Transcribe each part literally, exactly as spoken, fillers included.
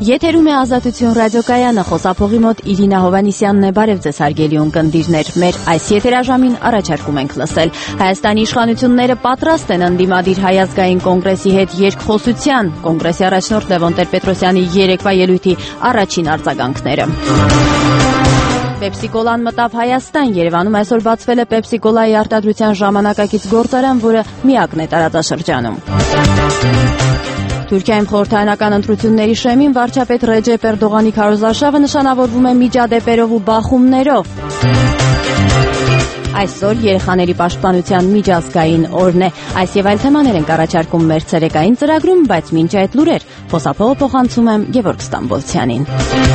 Եթերում է Ազատություն ռադիոկայանը, խոսափողի մոտ Իրինա Հովանիսյանն է, բարև ձեզ հարգելի ունկնդիրներ։ Մեր այս եթերաժամին առաջարկում ենք լսել Հայաստանի իշխանությունները պատրաստ են ընդդիմադիր Հայ ազգային կոնգրեսի հետ երկխոսության, կոնգրեսի առաջնորդ Լևոն Տեր-Պետրոսյանի երեկվա ելույթի առաջին արձագանքները։ Պեպսիկոլան մտավ Հայաստան։ Երևանում այսօր բացվել է Պեպսիկոլայի արտադրության ժամանակակից գործարան, որը միակն է տարածաշրջանում։ Թուրքիայում խորհրդարանական ընտրությունների շեմին վարչապետ Ռեջեփ Էրդողանի քարոզարշավը նշանավորվում է միջադեպերով ու բախումներով։ Այսօր երեխաների պաշտպանության միջազգային օրն է։ Այս եւ այլ թեմաներ ենք առաջարկում մեր ցերեկային ծրագրում, բայց մինչ այդ լուրեր, խոսափողը փոխանցում եմ Գևորգ Ստամբոլցյանին։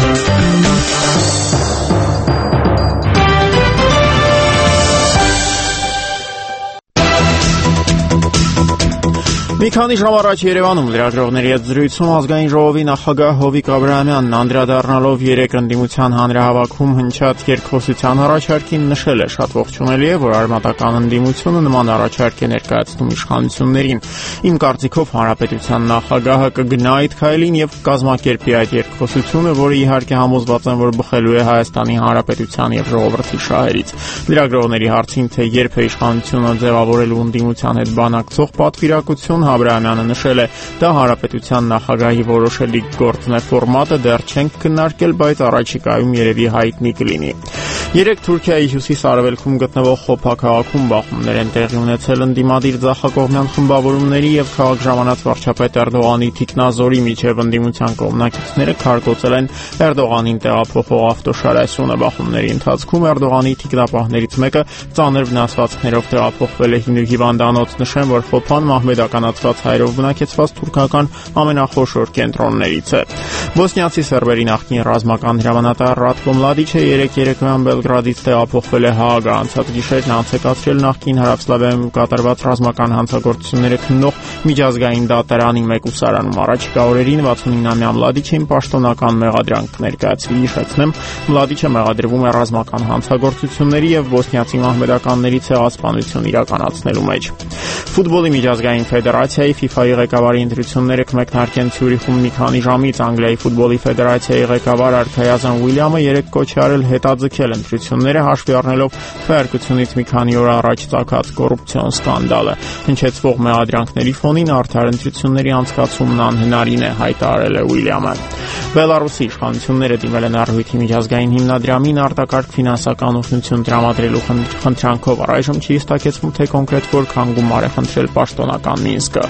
Մի քանի ժամ առաջ Երևանում լրագրողների հետ զրույցում ազգային ժողովի նախագահ Հովիկ Աբրահամյանն անդրադառնալով երեք ընդդիմության հանրահավաքում հնչած երկխոսության առաջարկին նշել է. շատ ողջունելի է, որ արմատական ընդդիմությունը նման առաջարկ է ներկայացնում իշխանություններին։ Իմ կարծիքով հանրապետության նախագահը կգնա այդ քայլին եւ կկազմակերպի այդ երկխոսությունը, որը իհարկե համոզված եմ, որ բխելու է Հայաստանի Հանրապետության եւ ժողովրդի շահերից։ Լրագրողների հարցին, թե երբ է իշխանությունը ձևավորելու ընդդիմության հետ բանակցող պատվիրակություն, Աբրահամյանը նշել է. դա հանրապետության նախագահի որոշելի գործն է, ֆորմատը դեռ չենք քննարկել, բայց առաջիկայում երևի հայտնի կլինի։ Երեք Թուրքիայի հյուսիս-արևելքում գտնվող Խոփա քաղաքում բախումներ են տեղի ունեցել ընդդիմադիր ձախակողմյան խմբավորումների եւ քաղաք ժամանած վարչապետ Էրդողանի թիկնազորի միջև ընդդիմության կողմնակիցները քարկոծել են Էրդողանին տեղափոխող ավտոշարասյունը։ Բախումների ընթացքում Էրդողանի թիկնապահներից մեկը ծանր վնասվածքներով տեղափոխվել է հիվանդանոց։ Նշեմ, որ Խոփան մահմեդականացված հայերով բնակեցված թուրքական ամենախոշոր կենտրոններից է։ Բոսնիացի սերբերի նախկին ռազմական հրամանատար Ռատկո Մլադիչը երեք երեկոյան Բելգրադից տեղափոխվել է Հաագ։ Անցած գիշեր անցեկացրել նախկին Հարավսլավիայում կատարված ռազմական հանցագործությունները քննող միջազգային դատարանի մեկուսարանում։ Առաջիկա օրերին վաթսունինամյա Մլադիչին պաշտոնական մեղադրանք կներկայացվի։ Հիշեցնեմ, Մլադիչը մեղադրվում է ռազմական հանցագործությունների եւ բոսնիացի մահմեդականների ցեղասպանություն իրականացնելու մեջ։ Ֆուտբոլի միջազգային ֆեդերացիայի FIFA-ի ղեկավարի ընտրությունները կմեկնարկեն Ցյուրիխում մի քանի ժամից։ Անգլիայի ֆուտբոլի ֆեդերացիայի ղեկավար Արքայազան Ուիլյամը երեք կոչ է արել հետաձգել ընտրությունները, հաշվի առնելով քվեարկությունից մի քանի օր առաջ ծագած կոռուպցիոն սկանդալը։ Հնչեցվող մեղադրանքների ֆոնին արդար ընտրությունների անցկացումն անհնարին է, հայտարարել է Ուիլյամը։ Բելարուսի իշխանությունները դիմել են առհույթի միջազգային հիմնադրամին արտակարգ ֆինանսական օգնություն տրամադրելու խնդրանքով։ Առայժմ չի հստակեցվում, թե կոնկրետ որքան գումար է խնդրել պաշտոնական Մինսկը։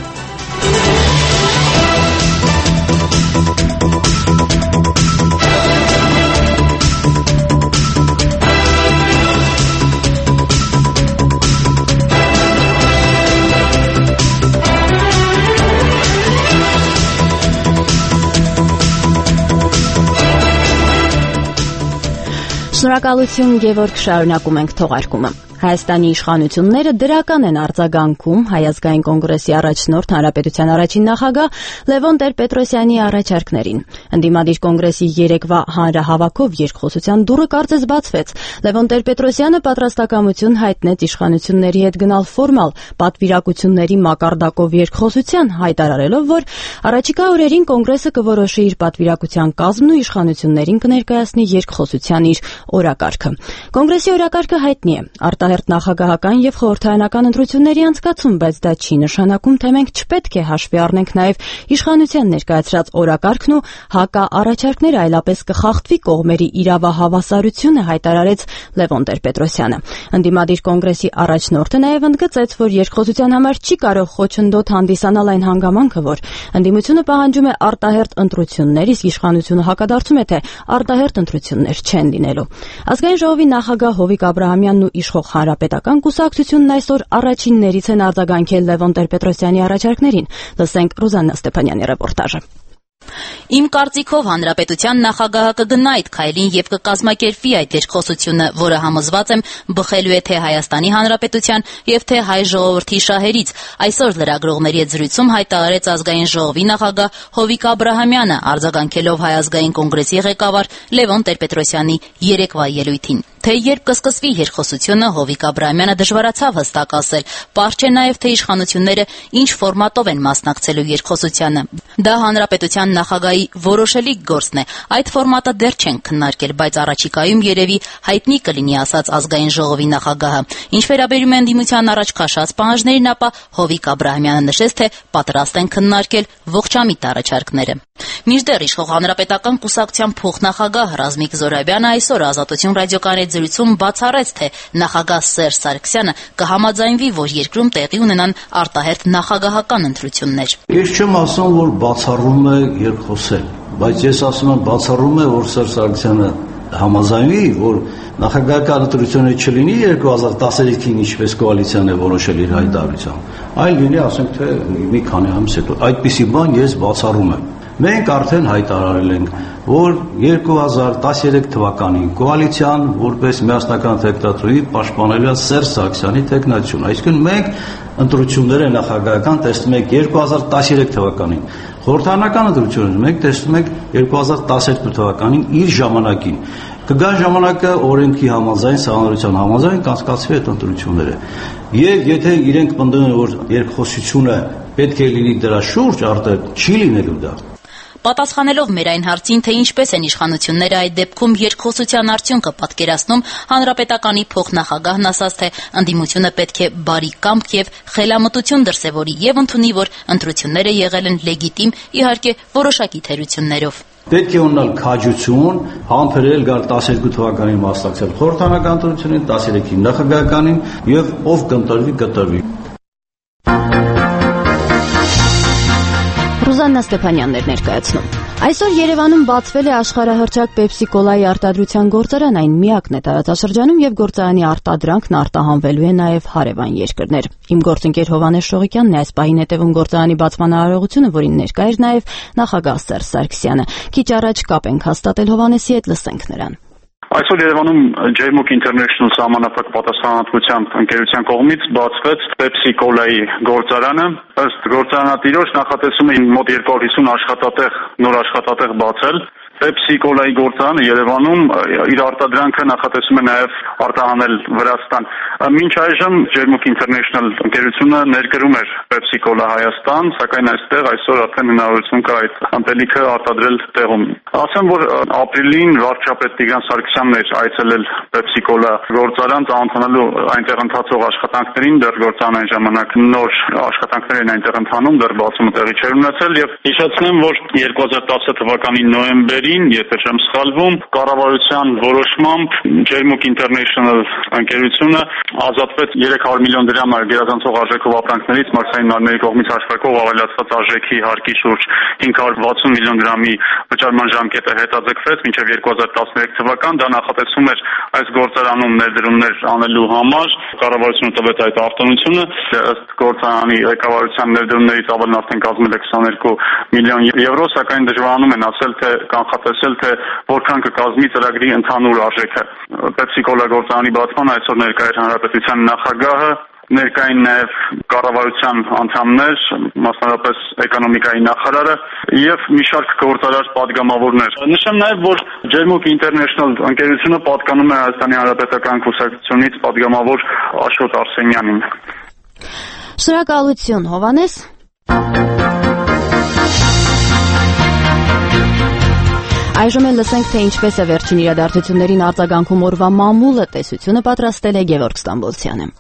Շնորհակալություն, Գևորգ, շարունակում ենք թողարկումը։ Հայաստանի իշխանությունները դրական են արձագանքում Հայ ազգային կոնգրեսի առաջնորդ հանրապետության առաջին նախագահ Լևոն Տեր-Պետրոսյանի առաջարկներին։ Ընդդիմադիր կոնգրեսի երեկվա հանրահավաքով երկխոսության դուռը կարծես բացվեց։ Լևոն Տեր-Պետրոսյանը պատրաստակամություն հայտնեց իշխանությունների հետ գնալ ֆորմալ պատվիրակությունների մակարդակով երկխոսության, հայտարարելով, որ առաջիկա օրերին կոնգրեսը կորոշի իր պատվիրակության կազմն ու իշխանություններին կներկայացնի երկխոսության իր օրակարգը։ Կոնգրեսի օրակարգը հայտնի է՝ արտահերթ նախագահական եւ խորհրդարանական ընտրությունների անցկացում, բայց դա չի նշանակում, թե մենք չպետք է հաշվի առնենք նաեւ իշխանության ներկայացրած օրակարգն ու հակաառաջարկները, այլապես կխախտվի կողմերի իրավահավասարությունը, հայտարարեց Լևոն Տեր-Պետրոսյանը։ Ընդդիմադիր կոնգրեսի առաջնորդը նաեւ ընդգծեց, որ երկխոսության համար չի կարող խոչընդոտ հանդիսանալ այն հանգամանքը, որ ընդդիմությունը պահանջում է արտահերթ ընտրություններ, իսկ իշխանությունը հակադարձում է, թե արտահերթ ընտրություններ չեն լինելու։ Ազգային ժողովի նախագահ Հովիկ Աբրահամյանն ու իշխող Հանրապետական կուսակցությունն այսօր առաջիններից են արձագանքել Լևոն Տեր-Պետրոսյանի առաջարկներին։ Լսենք Ռուզաննա Ստեփանյանի ռեպորտաժը։ Իմ կարծիքով հանրապետության նախագահը կգնա այդ քայլին եւ կկազմակերպի այդ երկխոսությունը, որը համոզված եմ բխելու է թե Հայաստանի Հանրապետության եւ թե հայ ժողովրդի շահերից։ Այսօր լրագրողների հետ զրույցում հայտարարեց ազգային ժողովի նախագահ Հովիկ Աբրահամյանը, արձագանքելով Հայ ազգային կոնգրեսի ղեկավար Լևոն Տեր-Պետրոսյանի երեկվա ելույթին։ Թե երբ կսկսվի երկխոսությունը, Հովիկ Աբրահամյանը դժվարացավ հստակ ասել։ Պարզ չէ նաև, թե իշխանությունները ինչ ֆորմատով են մասնակցելու երկխոսությանը։ Դա հանրապետության նախագահի որոշելի գործն է։ Այդ ֆորմատը դեռ չեն քննարկել, բայց առաջիկայում երևի հայտնի կլինի, ասաց ազգային ժողովի նախագահը։ Ինչ վերաբերում է ընդդիմության առաջ քաշած պահանջներին, ապա Հովիկ Աբրահամյանը նշեց, թե պատրաստ են քննարկել ողջամիտ առաջարկները։ Մինչդեռ իշխող հանրապետական կուսակցության փոխնախագահ Ռազմիկ Զոհրաբյանը այսօր Ազատություն ռադիոկայանի զրույցում բացառեց, թե նախագահ Սերժ Սարգսյանը կհամաձայնվի, որ երկրում տեղի ունենան արտահերթ նախագահական ընտրություններ։ Ես չեմ ասում, որ բացառում է երկխոսել, բայց ես ասում եմ բացառում է, որ Սերժ Սարգսյանը համաձայնվի, որ նախագահական ընտրությունները չլինի երկու հազար տասներեքին ինչպես կոալիցիան է որոշել իր հայտարարությամբ, այլ լինի, ասենք թե մի քանի ամիս հետո։ Այդպիսի բան ես բացառում եմ։ Մենք արդեն հայտարարել ենք, որ երկու հազար տասներեք թվականին կոալիցիան որպես միասնական թեկնածուի պաշտպանելու է Սերժ Սարգսյանի թեկնածությունը։ Այսինքն մենք ընտրությունները նախագահական տեսնում ենք երկու հազար տասներեք թվականին։ Խորհրդարանական ընտրությունները մենք տեսնում ենք երկու հազար տասներկու թվականին իր ժամանակին։ Կգա ժամանակը օրենքի համաձայն, սահմանադրության համաձայն կանցկացվի այդ ընտրությունները։ Եվ եթե իրենք պնդում են, որ երկխոսությունը պետք է լինի դրա շուրջ, արդեն չի լինելու դա։ Պատասխանելով մեր այն հարցին, թե ինչպես են իշխանությունները այդ դեպքում երկխոսության արդյունքը պատկերացնում, հանրապետականի փոխնախագահն ասաց, թե ընդդիմությունը պետք է բարի կամք եւ խելամտություն դրսեւորի եւ ընդունի, որ ընտրությունները եղել են լեգիտիմ, իհարկե որոշակի թերություններով։ Պետք է ունենալ քաջություն, համբերել գալ տասներկու թվականին մասնակցել խորհրդարանական ընտրություններին, տասներեքին նախագահականին եւ ով կընտրվի, կտրվի։ Ռուզաննա Ստեփանյանն էր ներկայացնում։ Այսօր Երևանում բացվել է աշխարհահռչակ Pepsi Cola-ի արտադրության գործարան, այն միակն է տարածաշրջանում եւ գործարանի արտադրանքն արտահանվելու է նաեւ հարևան երկրներ։ Իմ գործընկեր Հովհաննես Շողիկյանն է այս պահին հետևում գործարանի բացման արարողությունը, որին ներկա էր նաեւ նախագահ Սերժ Սարգսյանը։ Քիչ առաջ կապ ենք հաստատել Հովհաննեսի հետ, լսենք նրան։ Այսօր Երևանում J-Mook International սահմանափակ պատասխանատվությամբ ընկերության կողմից բացվեց Pepsi Cola-ի գործարանը։ Ըստ գործարանատիրոջ նախատեսում է մոտ երկու հարյուր հիսուն աշխատատեղ, նոր աշխատատեղ բացել։ Pepsi Cola-ի գործարանը Երևանում իր արտադրանքը նախատեսում է նաև արտահանել Վրաստան։ Մինչ այժմ J-Mook International ընկերությունը ներկրում էր Pepsi Cola Հայաստան, սակայն այստեղ այսօր արդեն հնարավորություն կա այդ ըմպելիքը արտադրել տեղում։ Ասեմ, որ ապրիլին վարչապետ Տիգրան Սարգսյանն էր այցելել Pepsi Cola գործարան, ծանոթանալու այնտեղ ընթացող աշխատանքներին, դեռ գործարան այն ժամանակ նոր աշխատանքներ են այնտեղ ընթանում, դեռ բացումը տեղի չէր ունեցել եւ հիշեցնեմ, որ երկու հազար տասը թվականի նոյեմբերին, եթե չեմ սխալվում, կառավարության որոշմամբ J-Mook International ընկերությունը ազատվեց երեք հարյուր միլիոն դրամ գերազանցող արժեքով ապրանքներից մրցային մարմինների կողմից հաշվարկող ավելացված արժեքի հարկի շուրջ հինգ հարյուր վաթսուն միլիոն դրամի վճարման ժամկետը հետաձգվեց մինչև երկու հազար տասներեք թվական։ Դա նախատեսում էր այս գործարանում ներդրումներ անելու համար։ Կառավարությունը տվեց այդ արտոնությունը, ըստ գործարանի ղեկավարության ներդրումներից ավելն արդեն կազմել է քսաներկու միլիոն եվրո, սակայն դժվարանում են ասել, թե կանխատեսել, թե որքան կկազմի ծրագրի ընդհանուր արժեքը։ Pepsi Cola գործարանի բացման այսօր ներկա էր հանրապետության նախագահը, ներկային նաև կառավարության անդամներ, մասնավորապես էկոնոմիկայի նախարարը եւ մի շարք գործարար պատգամավորներ։ Նշեմ նաև, որ J-Mook International ընկերությունը պատկանում է Հայաստանի Հանրապետական Կուսակցությունից պատգամավոր Աշոտ Արսենյանին։ Շնորհակալություն, Հովհաննես։ Այժմ էլ լսենք, թե ինչպես է վերջին իրադարձություններին արձագանքում օրվա մամուլը, տեսությունը պատրաստել է Գևորգ Ստամբոլցյանը։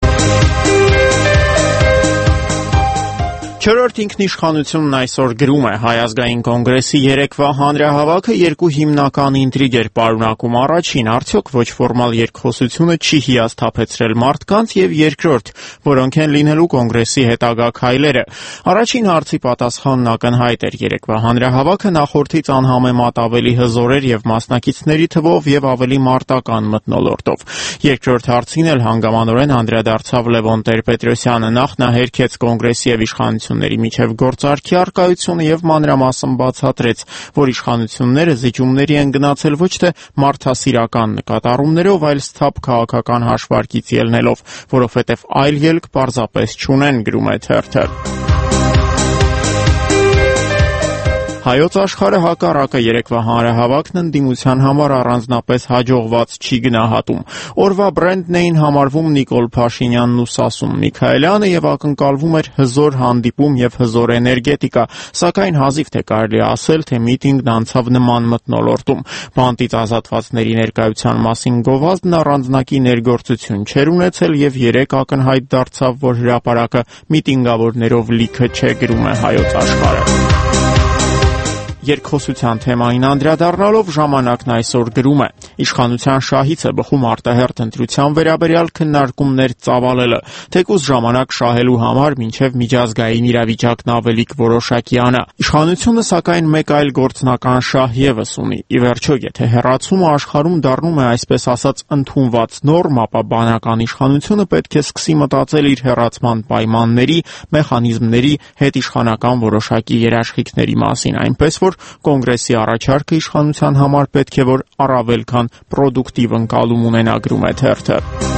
Չորրորդ ինքնիշխանությունն այսօր գրում է Հայ ազգային կոնգրեսի երեկվա հանրահավաքը երկու հիմնական ինտրիգ էր պարունակում։ Առաջին, արդյոք ոչ ֆորմալ երկխոսությունը չի հիասթափեցրել մարդկանց, եւ երկրորդ, որոնք են լինելու կոնգրեսի հետագա քայլերը։ Առաջին հարցի պատասխանն ակնհայտ էր։ Երեկվա հանրահավաքը նախորդից անհամեմատ ավելի հզոր էր եւ մասնակիցների թվով եւ ավելի մարտական մթնոլորտով։ Երկրորդ հարցին էլ հանգամանորեն անդրադարձավ Լևոն Տեր-Պետրոսյանը։ Նախ նա հերքեց կոնգրեսի եւ իշխանության միջև գործարքի առկայությունը եւ մանրամասն բացատրեց, որ իշխանությունները զիջումների են գնացել ոչ թե մարդասիրական նկատառումներով, այլ սթափ քաղաքական հաշվարկից ելնելով, որովհետեւ այլ ելք պարզապես չունեն, գրում է թերթը։ Հայոց աշխարհը հակառակը երեկվա հանրահավաքն ընդդիմության համար առանձնապես հաջողված չի գնահատում։ Օրվա բրենդն էին համարվում Նիկոլ Փաշինյանն ու Սասուն Միքայելյանը եւ ակնկալվում էր հզոր հանդիպում եւ հզոր էներգետիկա, սակայն հազիվ թե կարելի ասել, թե միտինգն անցավ նման մթնոլորտում։ Բանտից ազատվածների ներկայության մասին գովազդն առանձնակի ներգործություն չէր ունեցել եւ երեք ակնհայտ դարձավ, որ հրապարակը միտինգավորներով լիքը չէ, գրում է Հայոց աշխարհը։ Երկխոսության թեմային անդրադառնալով ժամանակն այսօր գրում է. իշխանության շահից է բխում արտահերթ ընտրության վերաբերյալ քննարկումներ ծավալելը, թեկուզ ժամանակ շահելու համար մինչև միջազգային իրավիճակն ավելիք որոշակիանա։ Իշխանությունը սակայն մեկ այլ գործնական շահ ևս ունի։ Ի վերջո, եթե հեռացումը աշխարհում դառնում է այսպես ասած ընդունված նորմ, ապա բանական իշխանությունը պետք է սկսի մտածել իր հեռացման պայմանների, մեխանիզմների, հետիշխանական որոշակի երաշխիքների մասին, այնպես որ Կոնգրեսի առաջարկը իշխանության համար պետք է որ առավել քան պրոդուկտիվ ընկալում ունենա, գրում է թերթը։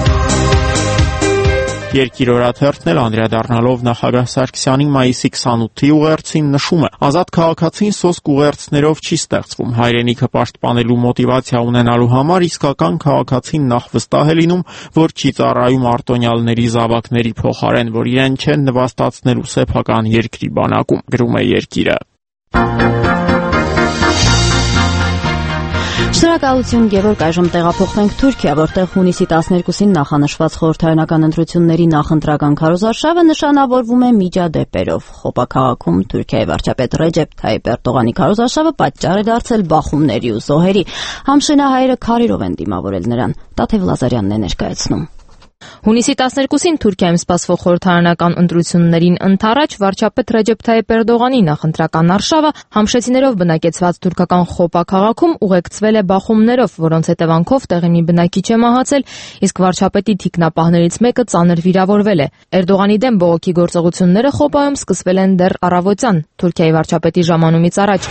Երկիր օրաթերթն էլ անդրադառնալով նախագահ Սարգսյանի մայիսի քսանութի ուղերձին նշում է. ազատ քաղաքացին սոսկ ուղերձներով չի ստեղծվում, հայրենիքը պաշտպանելու մոտիվացիա ունենալու համար իսկական քաղաքացին նախ վստահ է լինում, որ չի ծառայում արտոնյալների զավակների փոխարեն, որ իրեն չեն նվաստացնելու սեփական երկրի բանակում, գրում է Երկիրը։ Շնորհակալություն, Գևորգ, այժմ տեղափոխվենք Թուրքիա, որտեղ հունիսի տասներկուսին նախանշված խորհրդարանական ընտրությունների նախընտրական քարոզարշավը նշանավորվում է միջադեպերով։ Խոպա քաղաքում Թուրքիայի վարչապետ Ռեջեփ Թայիփ Էրդողանի քարոզարշավը պատճառ է դարձել բախումների ու զոհերի։ Համշենահայերը քարերով են դիմավորել նրան։ Տաթև Լազարյանն է ներկայացնում։ Հունիսի տասներկուսին Թուրքիայում սպասվող խորհրդարանական ընտրություններին ընդառաջ վարչապետ Ռեջեփ Թայիփ Էրդողանի նախընտրական արշավը համշեցիներով բնակեցված թուրքական Խոպա քաղաքում ուղեկցվել է բախումներով, որոնց հետևանքով տեղի մի բնակիչ է մահացել, իսկ վարչապետի թիկնապահներից մեկը ծանր վիրավորվել է։ Էրդողանի դեմ բողոքի գործողությունները Խոպայում սկսվել են դեռ առավոտյան, Թուրքիայի վարչապետի ժամանումից առաջ։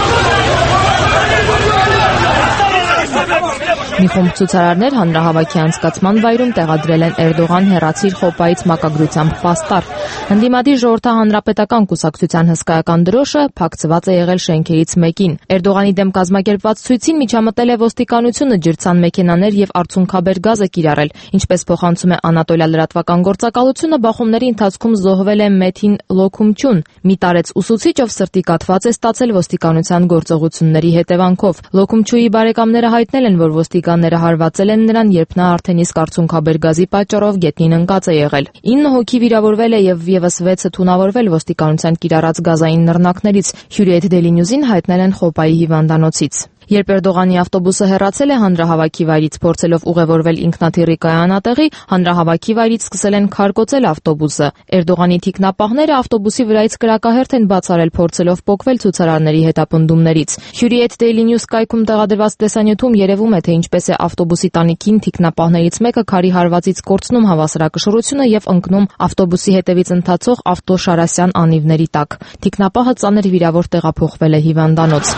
Մի խումբ ցուցարարներ հանրահավաքի անցկացման վայրում տեղադրել են Էրդողան հեռացիր Խոպայից մակագրությամբ պաստառ։ Ընդդիմադիր ժողովրդահանրապետական կուսակցության հսկայական դրոշը փակցված է եղել շենքերից մեկին։ Էրդողանի դեմ կազմակերպված ցույցին միջամտել է ոստիկանությունը, ջրցան մեքենաներ եւ արցունքաբեր գազ է կիրառել։ Ինչպես փոխանցում է Անատոլիա լրատվական գործակալությունը, բախումների ընթացքում զոհվել է Մեթին Լոքումչուն, մի տարեց ուսուցիչ, ով սրտի կաթված է ստացել ոստիկանության գործողությունների հետևանքով։ Լոքումչուի բարեկամները հայտնել են, որ ոստիկանները հարվածել են նրան, երբ նա արդեն իսկ արցունքաբեր գազի պատճառով գետնին ընկած է եղել։ ինը հոգի վիրավորվել է եւ եւս վեցը թունավորվել ոստիկանության կիրառած գազային նռնակներից։ Հյուրիեթ Daily News-ին հայտնել են Խոպայի հիվանդանոցից։ Երբ Էրդողանի ավտոբուսը հեռացել է հանրահավաքի վայրից, փորձելով ուղևորվել ինքնաթիռի կայանատեղի, հանրահավաքի վայրից սկսել են քարկոծել ավտոբուսը։ Էրդողանի թիկնապահները ավտոբուսի վրայից կրակահերթ են բացարել, փորձելով պոկվել ցուցարարների հետապնդումներից։ Հյուրիեթ Daily News կայքում տեղադրված տեսանյութում երևում է, թե ինչպես է ավտոբուսի տանիքին թիկնապահներից մեկը քարի հարվածից կորցնում հավասարակշռությունը եւ ընկնում ավտոբուսի հետևից ընթացող ավտոշարասյան անիվների տակ։ Թիկնապահը ծանր վիրավոր տեղափոխվել է հիվանդանոց։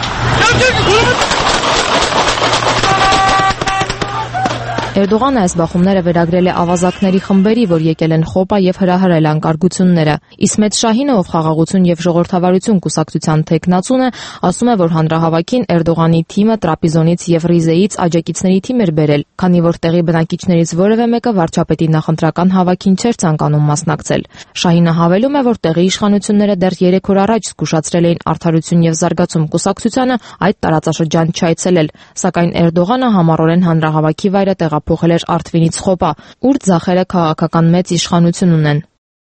Էրդողանը այս բախումները վերագրել է ավազակների խմբերի, որ եկել են Խոպա եւ հրահրել անկարգությունները։ Իսմետ Շահինը, ով խաղաղություն եւ ժողովրդավարություն կուսակցության թեկնածուն է, ասում է, որ հանրահավաքին Էրդողանի թիմը Տրապիզոնից եւ Ռիզեից աջակիցների թիմ էր բերել, քանի որ տեղի բնակիչներից որևէ մեկը վարչապետի նախընտրական հավաքին չէր ցանկանում մասնակցել։ Շահինը հավելում է, որ տեղի իշխանությունները դեռ երեք օր առաջ զգուշացրել էին Արդարություն եւ զարգացում կուսակցությանը այդ տարածաշրջան չայցելել, սակայն Էրդողանը համառորեն հանրահավաքի վայրը տեղափոխել էր Արթվինից Խոպա, ուր ձախերը քաղաքական մեծ իշխանություն ունեն։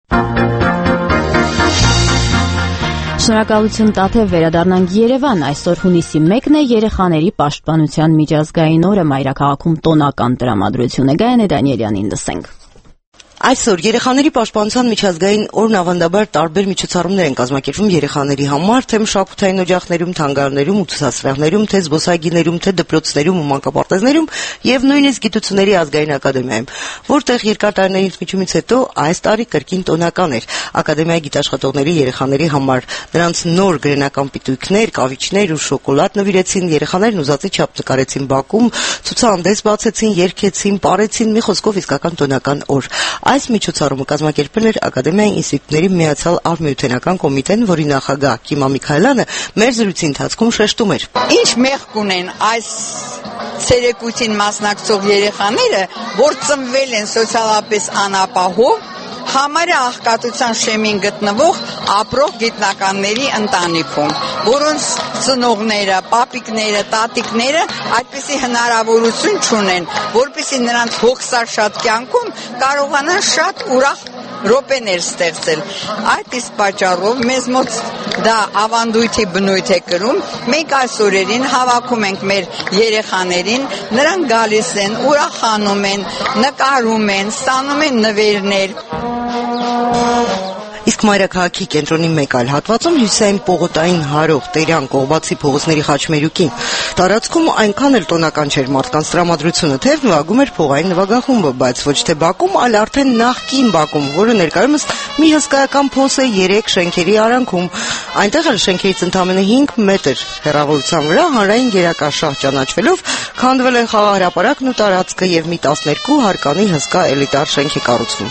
Շնորհակալություն, Տաթև, վերադառնանք Երևան։ Այսօր հունիսի մեկն է, երեխաների պաշտպանության միջազգային օրը, մայրաքաղաքում տոնական տրամադրություն է։ Գայանե Դանիելյանին լսենք։ Այսօր երեխաների պաշտպանության միջազգային օրն ավանդաբար տարբեր միջոցառումներ են կազմակերպվում երեխաների համար, թե մշակութային օջախներում, թանգարաններում ու ցուցասրահներում, թե զբոսայգիներում, թե դպրոցներում ու մանկապարտեզներում եւ նույնիսկ Գիտությունների ազգային ակադեմիայում, որտեղ երկար տարիների ընդմիջումից հետո այս տարի կրկին տոնական էր։ Ակադեմիայի գիտաշխատողների երեխաների համար նրանց նոր գրենական պիտույքներ, կավիճներ ու շոկոլադ նվիրեցին, երեխաներն ուզածի չափ նկարեցին բակում, ցուցահանդես բացեցին, երգեցին, պարեցին, մի խոսքով իսկական տոնական օր։ Այս միջոցառումը կազմակերպել էր Ակադեմիայի ինստիտուտների միացյալ արհմիութենական կոմիտեն, որի նախագահ Կիմա Միքայելյանը մեր զրույցի ընթացքում շեշտում էր. Ինչ մեղք ունեն այս ցերեկույթին մասնակցող երեխաները, որ ծնվել են սոցիալապես անապահով, համարը աղքատության շեմին գտնվող ապրող գիտնականների ընտանիքում, որոնց ծնողները, պապիկները, տատիկները այդպիսի հնարավորություն չունեն, որպեսզի նրանց հոգսաշատ կյանքում կարողանան շատ ուրախ րոպեներ ստեղծել։ Այդ իսկ պատճառով մեզ մոտ դա ավանդույթի բնույթ է կրում։ Մենք այս օրերին հավաքում ենք մեր երեխաներին, նրանք գալիս են, ուրախանում են, նկարում են, ստանում են նվերներ։ Իսկ մայրաքաղաքի կենտրոնի մեկ այլ հատվածում հյուսիսային պողոտային հարող Տերյան Կողբացի փողոցների խաչմերուկին տարածքում այնքան էլ տոնական չէր մարդկանց տրամադրությունը, թեև նվագում էր փողային նվագախումբը, բայց ոչ թե Բաքում, այլ արդեն նախկին Բաքում, որը ներկայումս մի հսկայական փոս է երեք շենքերի արանքում։ Այնտեղ էլ շենքերից ընդամենը հինգ մետր հեռավորության վրա հանրային գերակաշահ ճանաչվելով քանդվել են խաղահրապարակն ու տարածքը եւ մի տասներկու հարկանի հսկա էլիտար շենք է կառուցվում։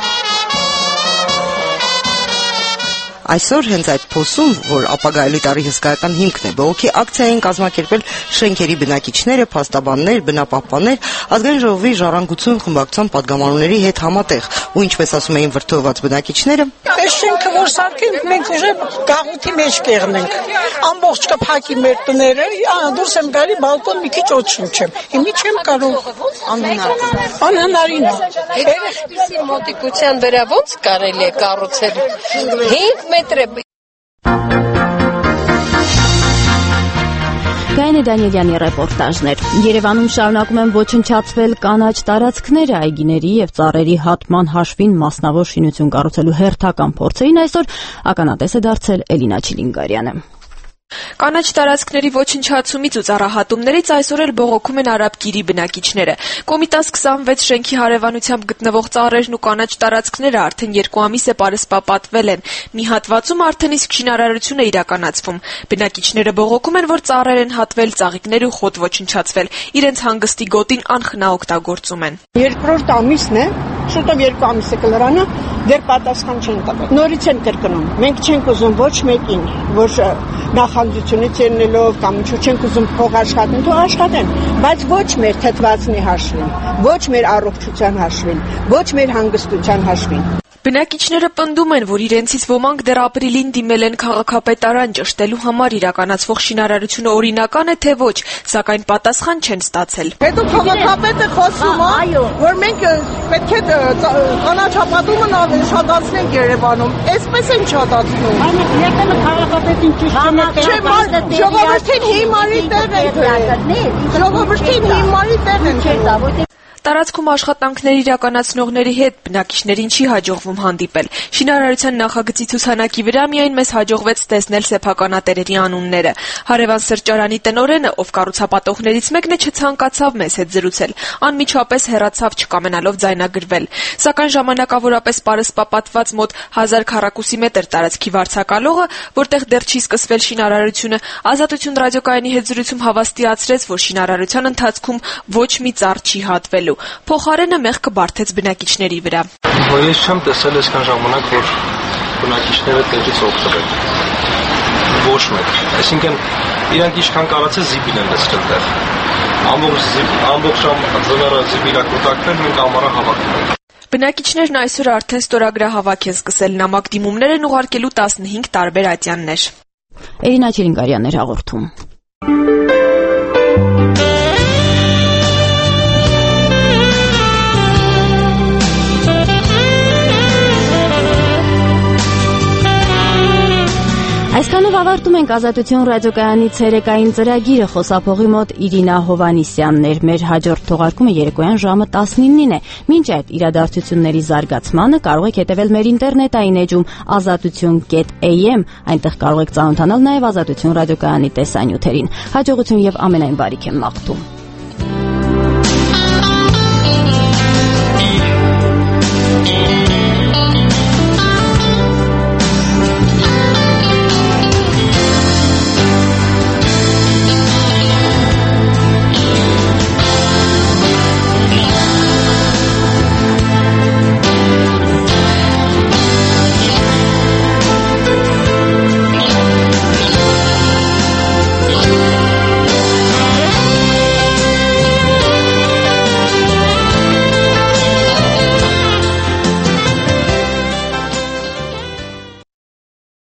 Այսօր հենց այդ փոսում, որ ապագա էլիտարի հսկայական հիմքն է, բողոքի ակցիա են կազմակերպել շենքերի բնակիչները, փաստաբաններ, բնապահպաններ, ազգային ժողովի ժառանգություն խմբակցության падգամավորների հետ համատեղ, ու ինչպես ասում էին վրդովված բնակիչները, այս շենքը որ սարքենք, մենք ուժը գաղութի մեջ կեղնենք, ամբողջ կփակի մեր տները, դուրս եմ գալի բալկոն մի քիչ ոչնչեմ, հիմի չեմ կարող, անհնարին է։ Այսպիսի մոտիկության վրա ոնց կարելի է կառուցել հինգ մետր է։ Գայնե Դանիելյանի ռեպորտաժներ։ Երևանում շարունակում են ոչնչացվել կանաչ տարածքները այգիների եւ ծառերի հատման հաշվին մասնավոր շինություն կառուցելու հերթական փորձերին այսօր ականատես է դարձել Էլինա Չիլինգարյանը։ Կանաչ տարածքների ոչնչացումից ու ծառահատումներից այսօր էլ բողոքում են Արաբգիրի բնակիչները։ Կոմիտաս քսանվեց շենքի հարևանությամբ գտնվող ծառերն ու կանաչ տարածքները արդեն երկու ամիս է պարսպապատվել են։ Մի հատվածում արդեն իսկ շինարարություն է իրականացվում։ Բնակիչները բողոքում են, որ ծառեր են հատվել, ծաղիկներ ու խոտ ոչնչացվել։ Իրենց հանգստի գոտին անխնա օգտագործում են։ Երկրորդ ամիսն է, շուտով երկու ամիս է կլրանը, դեռ պատասխան չեն տվել։ Նորից են կրկնում։ Մենք չենք ուզում ոչ մեկին, որ նախանձությունից ելնելով կամ ինչ չենք ուզում փող աշխատեն, թող աշխատեն, բայց ոչ մեր թթվածնի հաշվին, ոչ մեր առողջության հաշվին, ոչ մեր հանգստության հաշվին։ Բնակիչները պնդում են, որ իրենցից ոմանք դեռ ապրիլին դիմել են քաղաքապետարան ճշտելու համար իրականացվող շինարարությունը օրինական է թե ոչ, սակայն պատասխան չեն ստացել։ Հետո քաղաքապետը խոսում է, որ մենք պետք է կանաչապատումն ավելի շատացնենք Երևանում։ Այսպես են շատացնում։ Երբեմն քաղաքապետին ճիշտ ժողովրդին հիմարի տեղ են։ Ժողովրդին հիմարի տեղ են։ Տարածքում աշխատանքներ իրականացնողների հետ բնակիչներին չի հաջողվում հանդիպել։ Շինարարության նախագծի ցուցանակի վրա միայն մեզ հաջողվեց տեսնել սեփականատերերի անունները։ Հարևան սրճարանի տնօրենը, ով կառուցապատողներից մեկն է, չցանկացավ մեզ հետ զրուցել։ Անմիջապես հեռացավ չկամենալով ձայնագրվել։ Սակայն ժամանակավորապես պարսպապատված մոտ հազար քառակուսի մետր տարածքի վարձակալողը, որտեղ դեռ չի սկսվել շինարարությունը, Ազատություն ռադիոկայանի հետ զրույցում հավաստիացրեց, որ շինարարության ընթացքում ոչ մի ծառ չի հատվելու։ Փոխարենը մեղքը բարթեց բնակիչների վրա։ Ես չեմ տեսել այսքան ժամանակ, որ բնակիչները տեղից օգտվել։ Ոչ մեկ։ Այսինքն իրանք ինչքան կարացել զիբին են լցրել տեղ։ Ամբողջ ամբողջ ձնարը զիբիրա կուտակվել, մենք ամառը հավաքում ենք։ Բնակիչներն այսօր արդեն ստորագրահավաք են սկսել, նամակ դիմումներ են ուղարկելու տասնհինգ տարբեր ատյաններ։ Էլինա Չիլինգարյանն էր հաղորդում։ Այսքանով ավարտում ենք Ազատություն ռադիոկայանի ցերեկային ծրագիրը, խոսափողի մոտ Իրինա Հովանիսյանն էր։ Մեր հաջորդ թողարկումը երեկոյան ժամը տասնինին է։ Մինչ այդ իրադարձությունների զարգացմանը կարող եք հետևել մեր ինտերնետային էջում ազատություն կետ էյ էմ, այնտեղ կարող եք ծանոթանալ նաև Ազատություն ռադիոկայանի տեսանյութերին։ Հաջողություն եւ ամենայն բարիք եմ մաղթում։